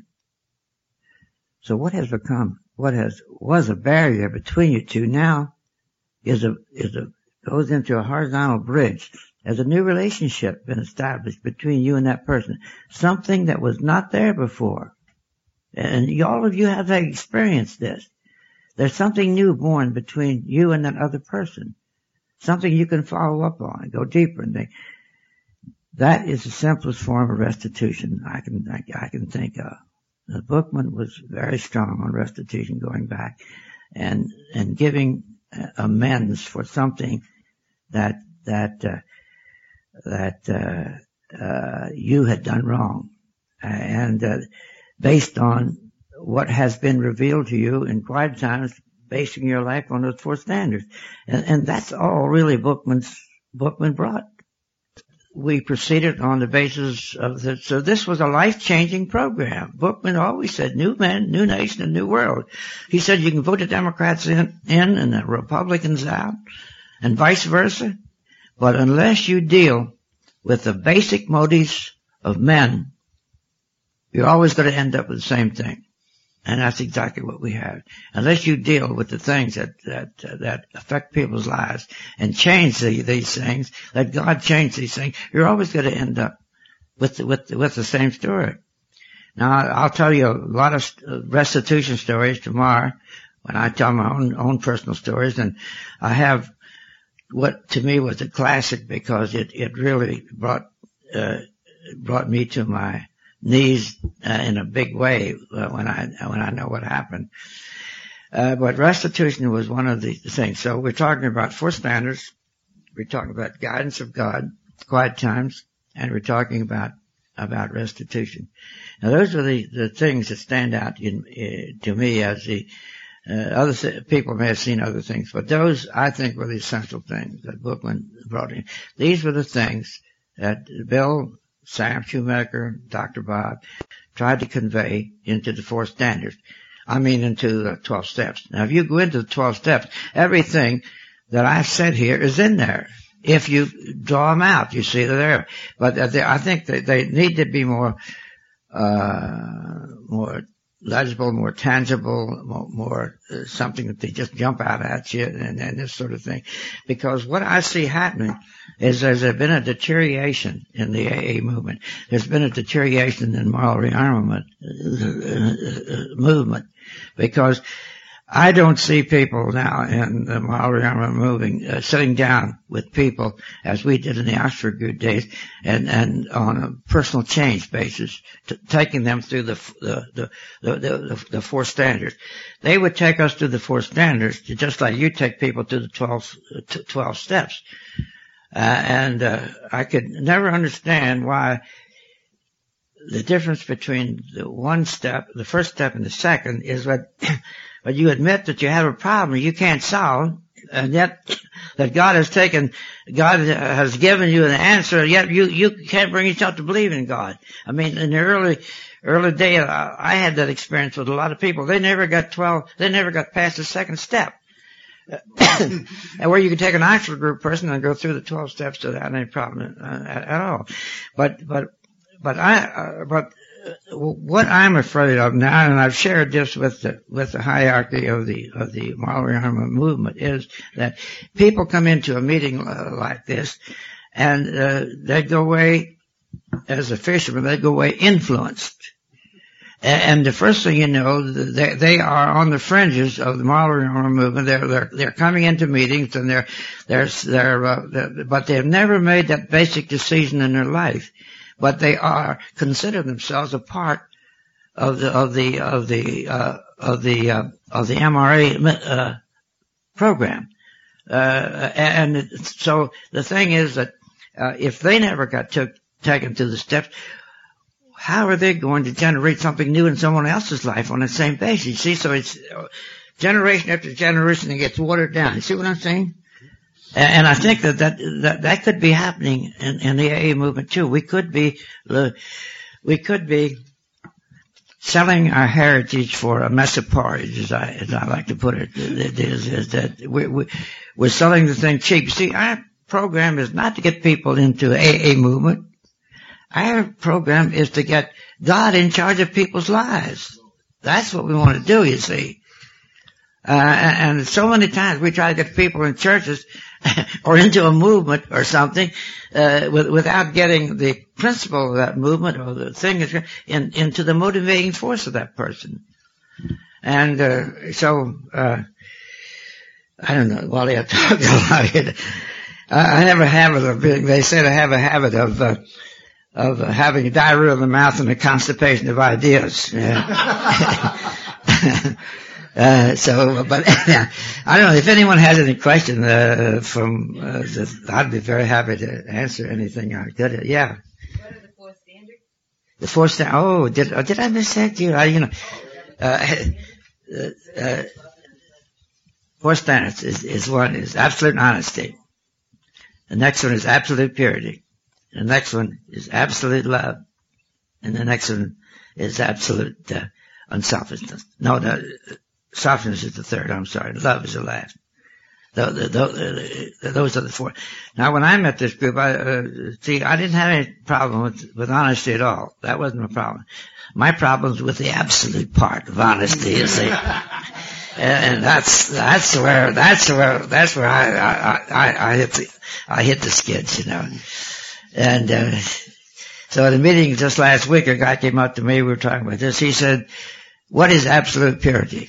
So what has become, what has, was a barrier between you two now is a, is a, goes into a horizontal bridge. There's a new relationship been established between you and that person. Something that was not there before. And you, all of you have experienced this. There's something new born between you and that other person. Something you can follow up on and go deeper and think. That is the simplest form of restitution I can, I, I can think of. The Bookman was very strong on restitution going back and, and giving amends for something that, that, uh, that, uh, uh, you had done wrong. And, uh, based on what has been revealed to you in quiet times, basing your life on those four standards. And, and that's all really Bookman's, Bookman brought. We proceeded on the basis of the, so this was a life-changing program. Bookman always said, new men, new nation, and new world. He said you can vote the Democrats in, in and the Republicans out, and vice versa. But unless you deal with the basic motives of men, you're always going to end up with the same thing. And that's exactly what we have. Unless you deal with the things that that uh, that affect people's lives and change the, these things, let God change these things, you're always going to end up with the, with the, with the same story. Now, I'll tell you a lot of restitution stories tomorrow when I tell my own own personal stories, and I have what to me was a classic because it it really brought uh, brought me to my knees uh, in a big way uh, when I when I know what happened. Uh, but restitution was one of the things. So we're talking about four standards. We're talking about guidance of God, quiet times, and we're talking about about restitution. Now those are the, the things that stand out in, uh, to me as the uh, other th- people may have seen other things, but those I think were the essential things that Bookman brought in. These were the things that Bill, Sam Shoemaker, Doctor Bob tried to convey into the four standards. I mean into the twelve steps. Now if you go into the twelve steps, everything that I've said here is in there. If you draw them out, you see they're there. But I think that they need to be more, uh, more legible, more tangible, more, more uh, something that they just jump out at you and, and this sort of thing. Because what I see happening is there's been a deterioration in the A A movement. There's been a deterioration in moral rearmament uh, movement because I don't see people now in the moral rearmament moving, uh, sitting down with people as we did in the Oxford Group days and, and on a personal change basis, t- taking them through the, the, the, the, the, the four standards. They would take us through the four standards just like you take people through the twelve, twelve steps. Uh, and, uh, I could never understand why the difference between the one step, the first step and the second is that, but you admit that you have a problem you can't solve, and yet that God has taken, God has given you an answer, yet you, you can't bring yourself to believe in God. I mean, in the early, early day, uh, I had that experience with a lot of people. They never got twelve, they never got past the second step. And where you can take an Oxford Group person and go through the twelve steps without any problem uh, at, at all. But, but, but I, uh, but what I'm afraid of now, and I've shared this with the with the hierarchy of the of the moral rearmament movement, is that people come into a meeting uh, like this, and uh, they go away as a fisherman. They go away influenced, and, and the first thing you know, they they are on the fringes of the moral rearmament movement. They're they're they're coming into meetings, and they're they're they're, uh, they're but they've never made that basic decision in their life. But they are consider themselves a part of the of the of the uh, of the uh, of the M R A uh, program, uh, and so the thing is that uh, if they never got took, taken to the steps, how are they going to generate something new in someone else's life on the same basis? You see, so it's generation after generation it gets watered down. You see what I'm saying? And I think that that, that, that could be happening in, in the A A movement too. We could be, uh, we could be selling our heritage for a mess of porridge, as I, as I like to put it. It is, is that we, we, we're selling the thing cheap. See, our program is not to get people into the A A movement. Our program is to get God in charge of people's lives. That's what we want to do, you see. Uh, and, and so many times we try to get people in churches or into a movement or something, uh, with, without getting the principle of that movement or the thing is in, into the motivating force of that person. And, uh, so, uh, I don't know, Wally, I talked a lot here. I, I have a habit of being, they said I have a habit of, uh, of uh, having diarrhea of the mouth and a constipation of ideas. Yeah. Uh, so, but yeah, I don't know if anyone has any question uh, from. Uh, this, I'd be very happy to answer anything I could. Yeah. What are the four standards? The four standards. Oh, did oh, did I miss that? You, I, you know, uh, uh, uh, four standards is, is one is absolute honesty. The next one is absolute purity. The next one is absolute love, and the next one is absolute uh, unselfishness. No, no. Softness is the third, I'm sorry. Love is the last. Those are the four. Now, when I met this group, I, uh, see, I didn't have any problem with, with honesty at all. That wasn't a problem. My problem's with the absolute part of honesty, you see. And that's, that's where, that's where, that's where I, I, I, I hit the, I hit the skids, you know. And, uh, so at a meeting just last week, a guy came up to me, we were talking about this, he said, what is absolute purity?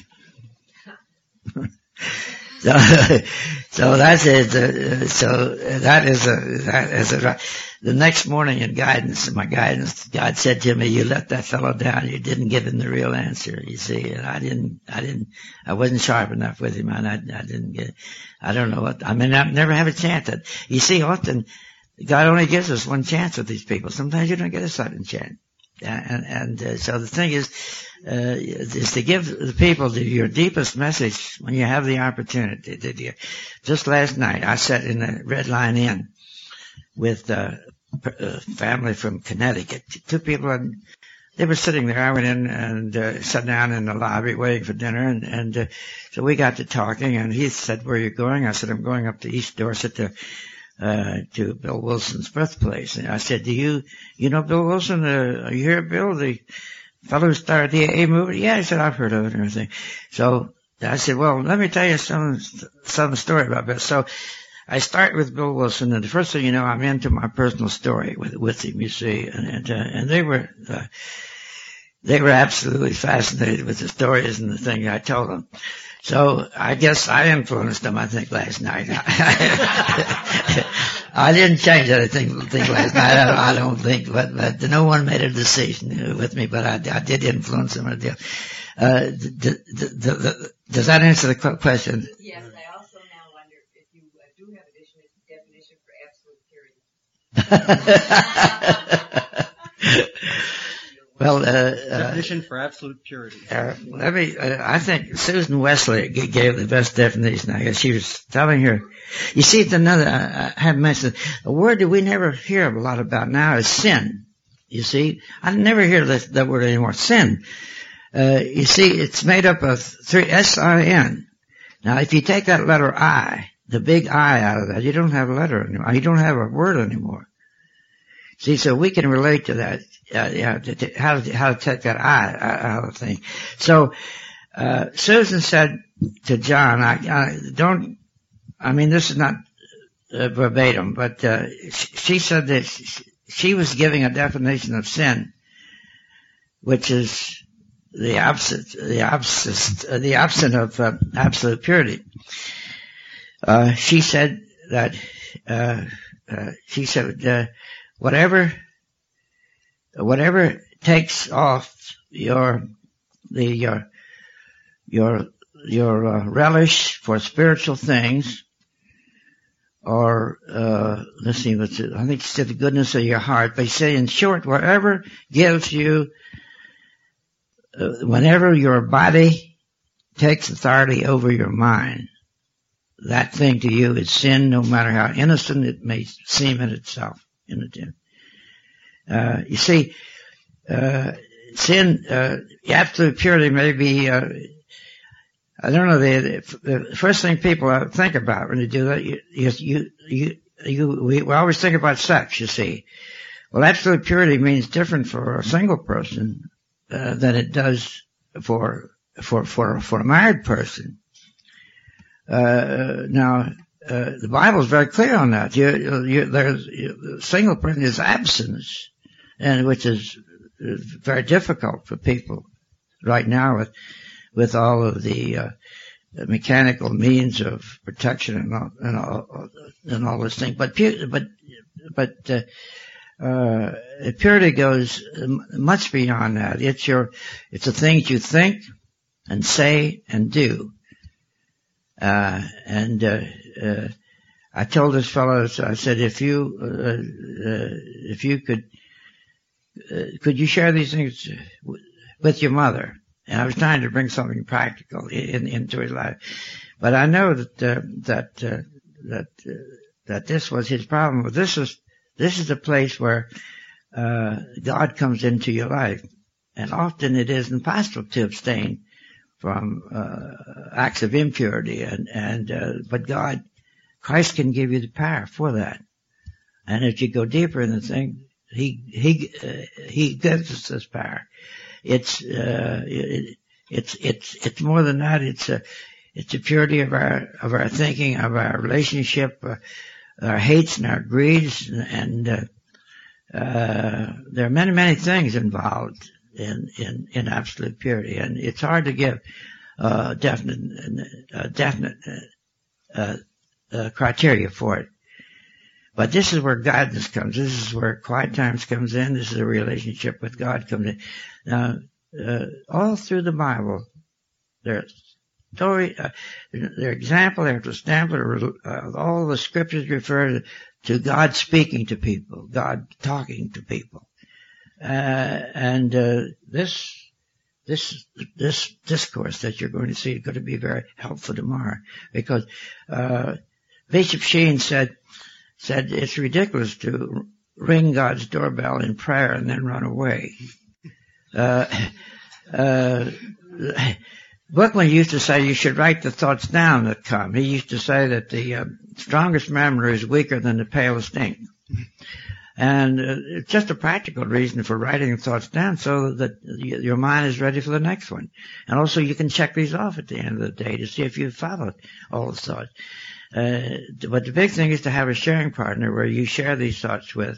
so, so that's it. Uh, so that is a, that is a, the next morning in guidance, my guidance, God said to me, you let that fellow down. You didn't give him the real answer, you see. And I didn't, I didn't, I wasn't sharp enough with him. And I, I didn't get, I don't know what, I mean, I never have a chance at, you see, often God only gives us one chance with these people. Sometimes you don't get a second chance. And, and uh, so the thing is, uh, is to give the people the, your deepest message when you have the opportunity. Did you? Just last night, I sat in the Red Lion Inn with uh, a family from Connecticut. Two people, and they were sitting there. I went in and uh, sat down in the lobby waiting for dinner, and, and uh, so we got to talking. And he said, "Where are you going?" I said, "I'm going up to East Dorset to." Uh, to Bill Wilson's birthplace. And I said, do you, you know Bill Wilson? Uh, are you here, Bill? The fellow who started the A A movement? Yeah, I said, I've heard of it and everything. So I said, well, let me tell you some, some story about Bill. So I start with Bill Wilson, and the first thing you know, I'm into my personal story with, with him, you see. And, and, uh, and they were, uh, they were absolutely fascinated with the stories and the thing I told them. So I guess I influenced them, I think, last night. I didn't change anything think last night, I don't, I don't think, but, but no one made a decision with me, but I, I did influence them a deal. Uh, d- d- d- d- does that answer the question? Yes, I also now wonder if you uh, do have a definition for absolute purity. Well, uh, uh, definition for absolute purity. Uh, let me, uh, I think Susan Wesley g- gave the best definition. I guess she was telling her, you see, it's another, I, I have mentioned, a word that we never hear a lot about now is sin. You see, I never hear that, that word anymore, sin. Uh, you see, it's made up of three, S I N. Now, if you take that letter I, the big I out of that, you don't have a letter anymore. You don't have a word anymore. See, so we can relate to that. uh, you know, to, to, how to how to take that I out of the thing. So uh, Susan said to John, I, I don't. I mean, this is not uh, verbatim, but uh, she, she said that she, she was giving a definition of sin, which is the opposite, the opposite, uh, the opposite of uh, absolute purity. Uh, she said that. Uh, uh, she said, uh, whatever, whatever takes off your, the, your, your, your uh, relish for spiritual things, or, uh, let's see, what's it, I think she said the goodness of your heart. They say, in short, whatever gives you, uh, whenever your body takes authority over your mind, that thing to you is sin, no matter how innocent it may seem in itself. In it, uh, you see, uh, sin, uh, absolute purity may be, uh, I don't know, the, the first thing people think about when you do that, you, you, you, you, we always think about sex, you see. Well, absolute purity means different for a single person, uh, than it does for, for, for, for a married person. Uh, now, uh, the Bible is very clear on that. You, you, there's, you, single person is abstinence, and which is very difficult for people right now with, with all of the, uh, mechanical means of protection and all, and all, and all this thing. But, but, but, uh, uh, purity goes much beyond that. It's your, it's the things you think and say and do. Uh, and, uh, uh, I told this fellow, I said, if you, uh, uh, if you could, uh, could you share these things with your mother? And I was trying to bring something practical in, into his life. But I know that, uh, that, uh, that, uh, that this was his problem. This is, this is a place where, uh, God comes into your life. And often it is impossible to abstain from uh, acts of impurity, and and uh, but God, Christ can give you the power for that. And if you go deeper in the thing, He He uh, He gives us this power. It's uh, it, it's it's it's more than that. It's a it's the purity of our of our thinking, of our relationship, uh, our hates and our greeds, and uh, uh, there are many many things involved in, in, in absolute purity. And it's hard to give, uh, definite, uh, definite, uh, uh, criteria for it. But this is where guidance comes. This is where quiet times comes in. This is a relationship with God comes in. Now, uh, all through the Bible, there's story, uh, their example after example, uh, all the scriptures refer to God speaking to people, God talking to people. Uh, and, uh, this, this, this discourse that you're going to see is going to be very helpful tomorrow, because, uh, Bishop Sheen said, said it's ridiculous to ring God's doorbell in prayer and then run away. Uh, uh, Bookman used to say you should write the thoughts down that come. He used to say that the uh, strongest memory is weaker than the palest ink. And uh, it's just a practical reason for writing the thoughts down, so that your mind is ready for the next one. And also you can check these off at the end of the day to see if you've followed all the thoughts. Uh, but the big thing is to have a sharing partner where you share these thoughts with.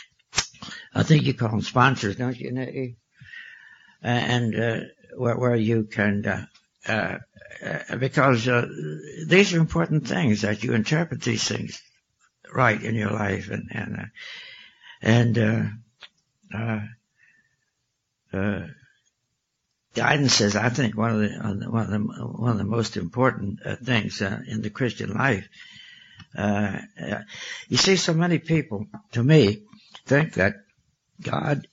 I think you call them sponsors, don't you, Nicky? And uh, where, where you can, uh, uh, uh, because uh, these are important things, that you interpret these things right in your life, and and uh, and uh, uh, uh, guidance is, I think, one of the one of the one of the most important uh, things uh, in the Christian life. Uh, uh, you see, so many people, to me, think that God,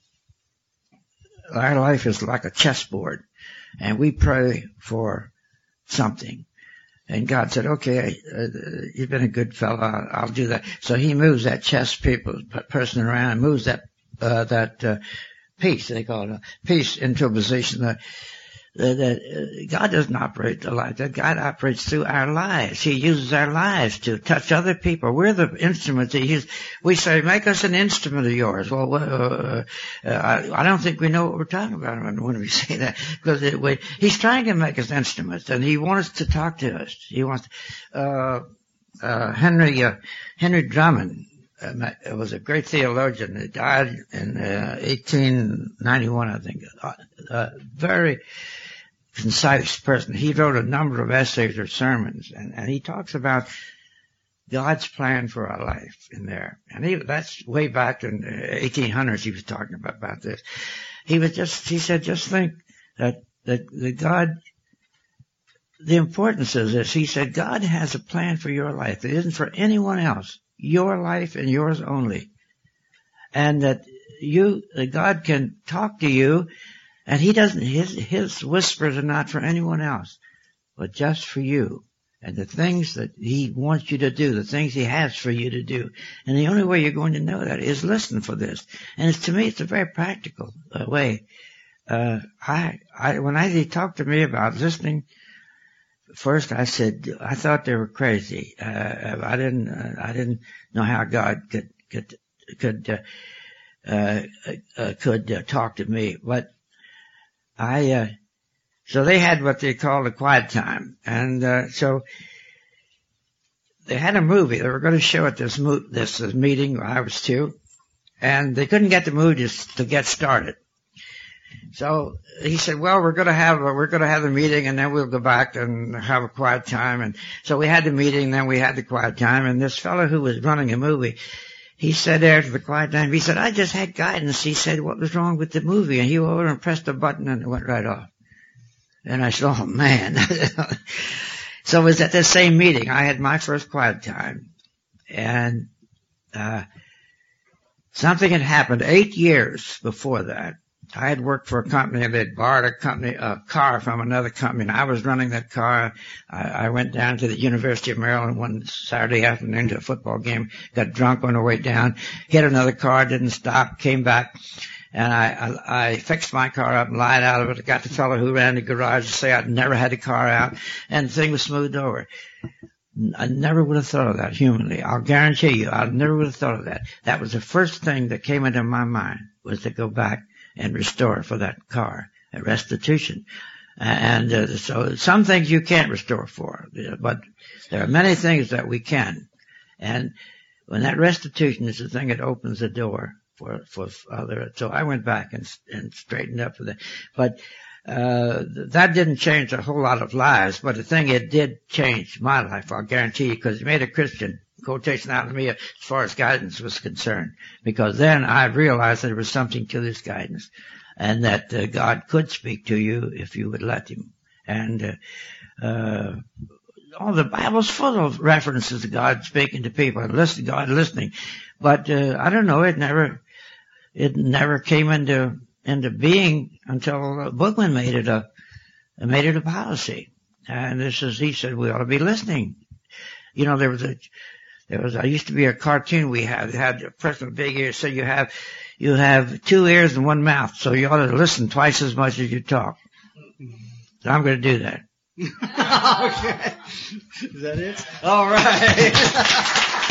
our life is like a chessboard, and we pray for something. And God said, okay, uh, you've been a good fellow, I'll, I'll do that. So he moves that chess people, person around, moves that, uh, that, uh, piece, they call it a piece, into a position that, that, that uh, God doesn't operate like that. God operates through our lives. He uses our lives to touch other people. We're the instruments He uses. We say, make us an instrument of yours. Well, uh, uh, I, I don't think we know what we're talking about when, when we say that, because it, we, He's trying to make us instruments, and He wants to talk to us. He wants. Uh, uh, Henry uh, Henry Drummond uh, was a great theologian. He died in uh, eighteen ninety-one, I think. Uh, uh, very concise person. He wrote a number of essays or sermons, and, and he talks about God's plan for our life in there. And he, that's way back in the eighteen hundreds he was talking about, about this. He was just, he said, just think that, that, that God, the importance of this, he said, God has a plan for your life. It isn't for anyone else. Your life and yours only. And that you, that God can talk to you, and He doesn't, his, his whispers are not for anyone else, but just for you. And the things that He wants you to do, the things He has for you to do. And the only way you're going to know that is listen for this. And it's, to me, it's a very practical uh, way. Uh, I, I, when I, they talked to me about listening, first I said, I thought they were crazy. Uh, I didn't, uh, I didn't know how God could, could, could, uh, uh, uh could uh, talk to me. But I, uh, so they had what they called a quiet time. And, uh, so they had a movie. They were going to show at this, mo- this, this meeting where I was too. And they couldn't get the movie to, to get started. So he said, well, we're going to have, a, we're going to have the meeting, and then we'll go back and have a quiet time. And so we had the meeting, then we had the quiet time. And this fellow who was running the movie, he said after the quiet time, he said, I just had guidance. He said, what was wrong with the movie? And he went over and pressed a button, and it went right off. And I said, oh, man. So it was at the same meeting. I had my first quiet time. And uh something had happened eight years before that. I had worked for a company. They had borrowed a company, a car from another company, and I was running that car. I, I went down to the University of Maryland one Saturday afternoon to a football game, got drunk on the way down, hit another car, didn't stop, came back, and I, I, I fixed my car up and lied out of it. I got the fellow who ran the garage to say I'd never had the car out, and the thing was smoothed over. I never would have thought of that humanly. I'll guarantee you, I never would have thought of that. That was the first thing that came into my mind, was to go back and restore for that car, a restitution. And uh, so some things you can't restore for, but there are many things that we can. And when that restitution is the thing that opens the door for for other. So I went back and and straightened up for that. But uh that didn't change a whole lot of lives. But the thing, it did change my life, I'll guarantee you, because it made a Christian. Quotation out of me as far as guidance was concerned, because then I realized that there was something to this guidance, and that uh, God could speak to you if you would let Him. And uh, uh, all the Bible's full of references to God speaking to people and listen, God listening. But uh, I don't know, it never, it never came into into being until Bookman made it a made it a policy. And this is, he said, we ought to be listening. You know, there was a There was, I used to be a cartoon we had, it had a person with big ears, so you have, you have two ears and one mouth, so you ought to listen twice as much as you talk. So I'm going to do that. Okay. Is that it? All right.